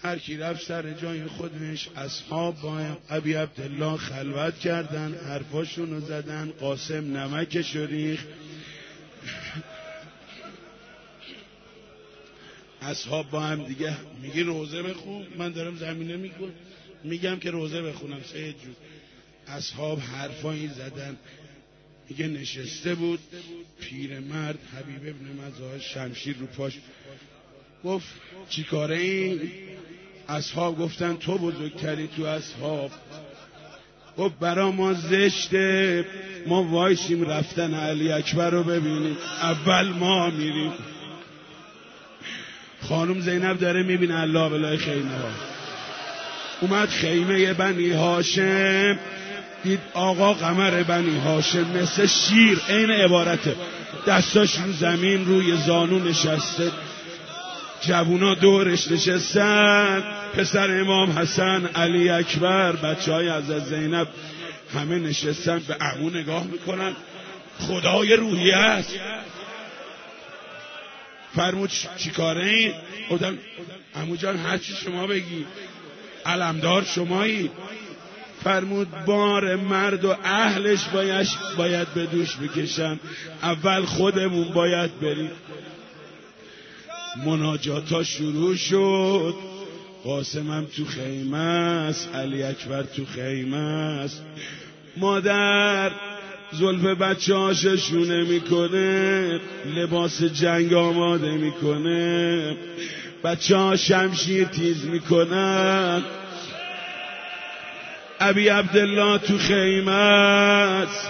هر کی رفت سر جای خودش. اصحاب با ابی عبدالله خلوت کردن، حرفاشونو زدن. قاسم نمکش ریخ. اصحاب با هم دیگه میگی روزه بخون، من دارم زمینه میگم که روزه بخونم. سید جون اصحاب حرفایی زدن. میگه نشسته بود پیرمرد حبیب ابن مزاحم، شمشیر رو پاش. گفت چی کاره این؟ اصحاب گفتن تو بزرگتری تو اصحاب. گفت برا ما زشته ما وایسیم رفتن علی اکبر رو ببینیم، اول ما میریم. خانم زینب داره میبینه الله بلای خیمه ها. اومد خیمه بنی هاشم، دید آقا قمر بنی هاشم مثل شیر، عین عبارته، دستاش رو زمین روی زانو نشسته، جوونا دورش نشستن، پسر امام حسن، علی اکبر، بچه های حضرت زینب همه نشستن به عمو نگاه میکنن. خدای روحی است. فرمود چی کاره این؟ گفتم عمو جان هرچی شما بگی، علمدار شمایی. فرمود بار مرد و اهلش باید به دوش بکشن، اول خودمون باید بریم. مناجاتا شروع شد. قاسمم تو خیمه است، علی اکبر تو خیمه است. مادر زلف بچه هاششونه میکنه، لباس جنگ آماده میکنه، بچه ها شمشیر تیز میکنن. ابی عبدالله تو خیمه است.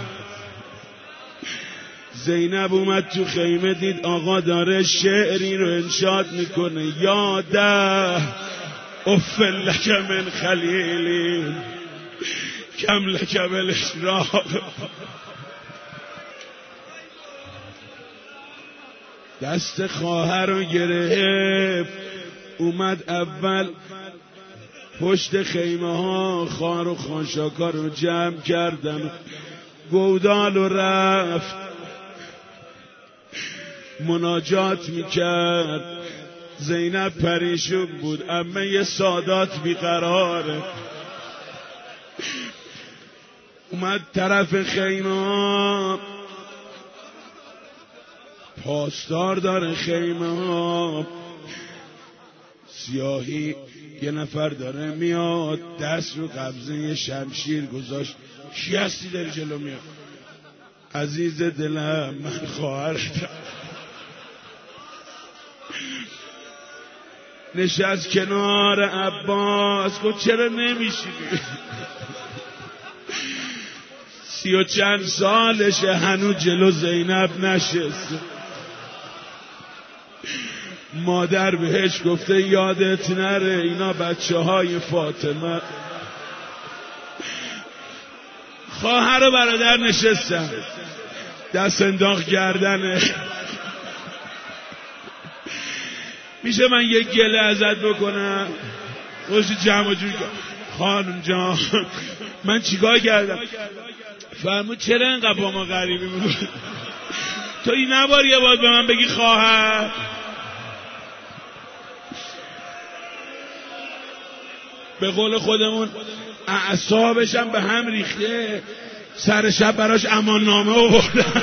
زینب اومد تو خیمه، دید آقا داره شعری رو انشاد میکنه. یاده اف لک من خلیلی کم لک بالاشراق. دست خواهر رو گرفت، اومد اول پشت خیمه ها خار و خانشاکا رو جمع کردن، گودال رو رفت مناجات میکرد. زینب پریشون بود، اما یه سادات بیقراره. اومد طرف خیمه ها، پاسدار داره خیمه ها، سیاهی یه نفر داره میاد، دست رو قبضه شمشیر گذاشت. کی هستی داری جلو میاد؟ عزیز دلم من خواهرتم. نشست کنار عباس، گفت چرا نمیشینی؟ 30 و چند سالشه هنوز جلو زینب نشست. مادر بهش گفته یادت نره اینا بچه های فاطمه. خواهر و برادر نشستن، دست انداخت گردنه. میشه من یک گله ازت بکنم؟ خوش جمع جور خانم جان من چیکار کردم؟ فرمود چرا اینقدر با ما غریبی میکنی؟ تو این نبار یه بار به من بگی خواهر. به قول خودمون اعصابش هم به هم ریخته، سر شب براش امان نامه آوردن.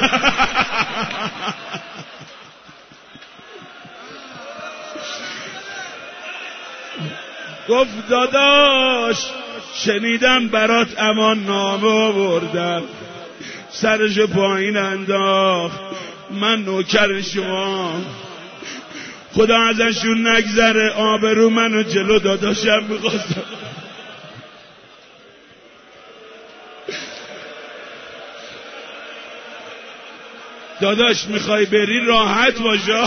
گفت داداش شنیدم برات امان نامه آوردن. سرش پایین انداخت، من نوکر شما، خدا ازشون نگذره، آبرو منو جلو داداشم میخواستم. داداش میخوای بری راحت باشه.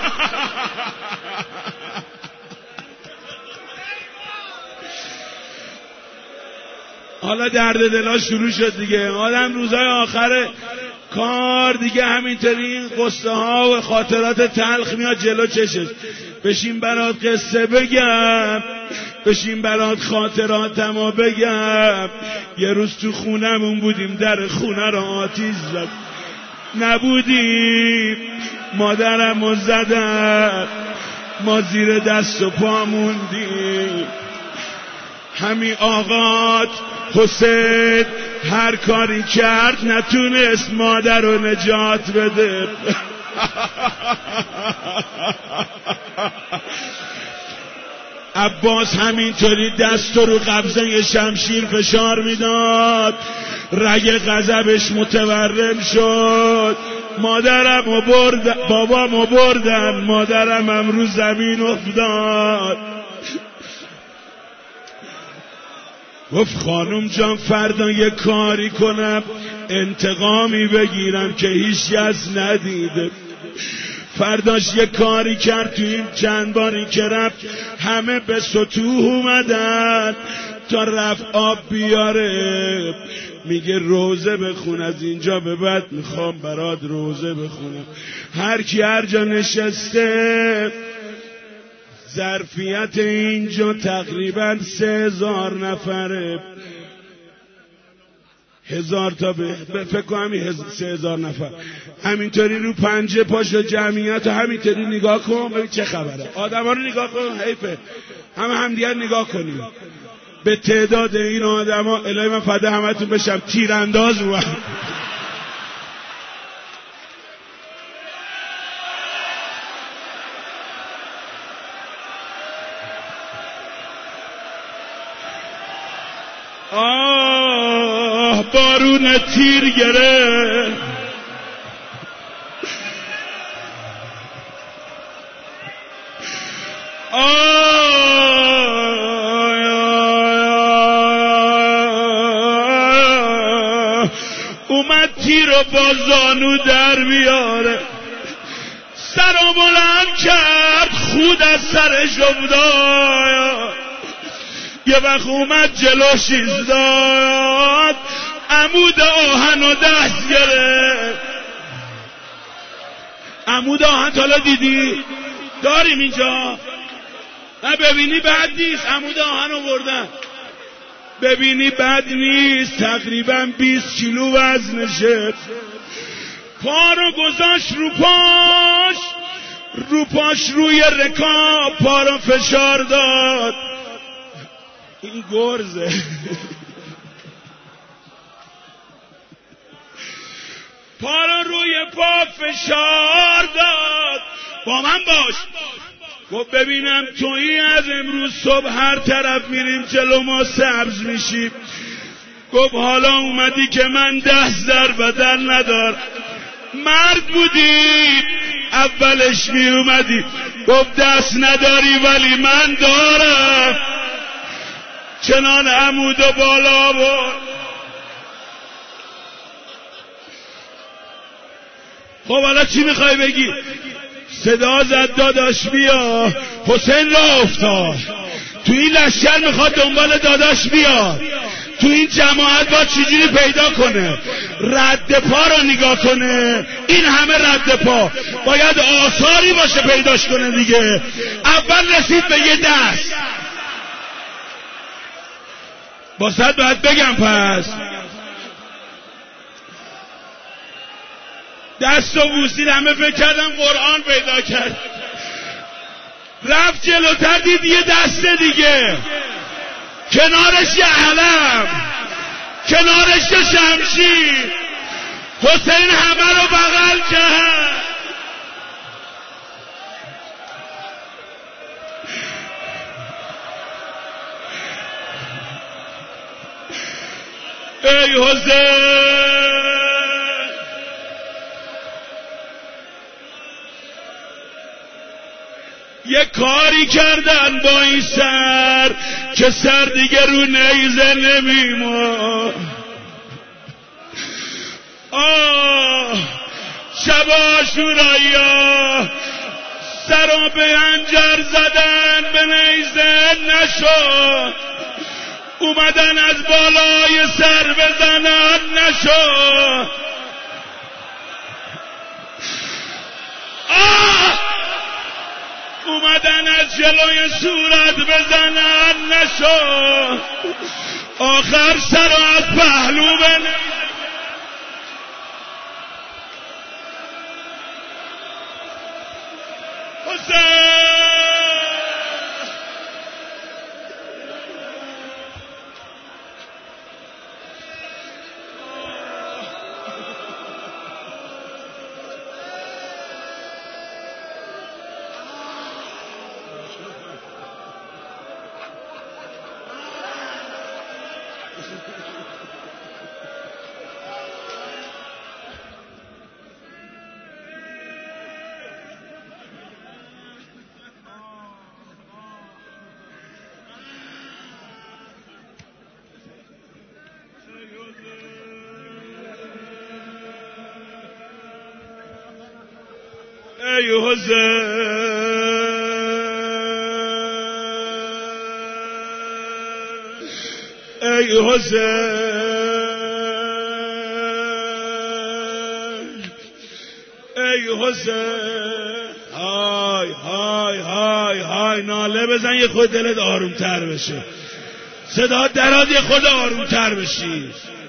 حالا درد دلا شروع شد دیگه. آدم روزهای آخر کار دیگه همینطوری این قصه ها و خاطرات تلخ میاد جلو چشش. بشین برات قصه بگم، بشین برات خاطراتمو بگم. یه روز تو خونمون بودیم، در خونه رو آتیش زد، نبودیم، مادرمو زدن، ما زیر دست و پا موندیم. همین آقات حسین هر کاری کرد نتونست مادر رو نجات بده. عباس همینطوری دست رو قبضه شمشیر فشار میداد، رگ غضبش متورم شد. مادرم بردن، بابامو بردن، مادرم هم رو زمین افتاد. گفت خانم جان فردا یه کاری کنم انتقامی بگیرم که هیچ کس ندیده. فرداش یه کاری کرد، تو این چند باری که رفت همه به سطوح اومدن تا رفت آب بیاره. میگه روزه بخون، از اینجا به بعد میخوام برات روزه بخونم. هر کی هر جا نشسته، ظرفیت اینجا تقریبا 3000 نفره. 1000 تا فکر کنم 3000 نفر. همینطوری رو پنجه پاشو جمعیت همینطوری نگاه کن ببین چه خبره. آدما رو نگاه کن، حیفه همه همدیگر نگاه کنیم. به تعداد این آدما الهی من فدا همتون بشم، تیرانداز رو بارون تیر گرفت. اومد تیر رو با زانو در بیاره، سرو بلند کرد، خود از سرش افتاد. یه وقت اومد جلوش ایستاد، عمود آهن رو دست گرفت. عمود آهن حالا دیدی؟ داریم اینجا؟ نه ببینی بد نیست، عمود آهن رو بردن. ببینی بد نیست، تقریبا 20 کیلو وزنشه. پا رو گذاشت رو پاش روی رکاب پا رو فشار داد. این گرزه. پا رو روی پا فشار داد. با من باش. گفت ببینم تویی، از امروز صبح هر طرف میریم جلو ما سبز میشیم. گفت حالا اومدی که من دست در بدن ندار. مرد بودی اولش می اومدی. گفت دست نداری ولی من دارم. چنان عمود و بالا برد. خب حالا چی میخوای بگی؟ صدا زد داداش بیا. حسین را افتاد. تو این لشکر میخواد دنبال داداش بیاد. تو این جماعت با چجوری پیدا کنه؟ رد پا رو نگاه کنه. این همه رد پا باید آثاری باشه پیداش کنه دیگه. اول رسید به یه دست. باید بگم پس دست و بوسید. همه فکر کردم قرآن پیدا کرد. رفت جلوتر دید یه دست دیگه، کنارش یه علم، کنارش یه شمشیر. حسین همه رو بغل کرد. ای حسین، یه کاری کردن با این سر که سر دیگه رو نیزه نمیمون. شب عاشورا سر رو به انجر زدن، به نیزه نشد. اومدن از بالای سر بزنن، نشد. اومدن از جلوی صورت بزنن، نشد. آخر سر از پهلو حسین ای حسین ای حسین ای حسین های های های های ناله بزن یه خود دلت آرومتر بشه صدا دراد یه خود آرومتر بشی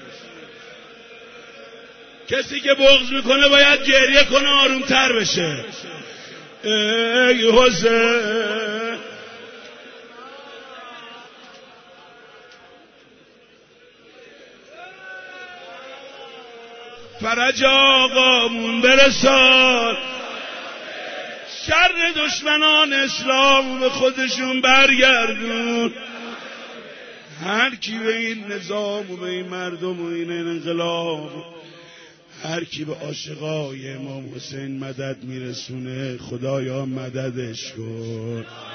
کسی که بغض میکنه باید گریه کنه آرومتر بشه ای حسین فرج آقامون برسان شر دشمنان اسلام به خودشون برگردون هر کی به این نظام و به این مردم و این انقلاب هر کی به عاشقای امام حسین مدد میرسونه خدایا مددش کن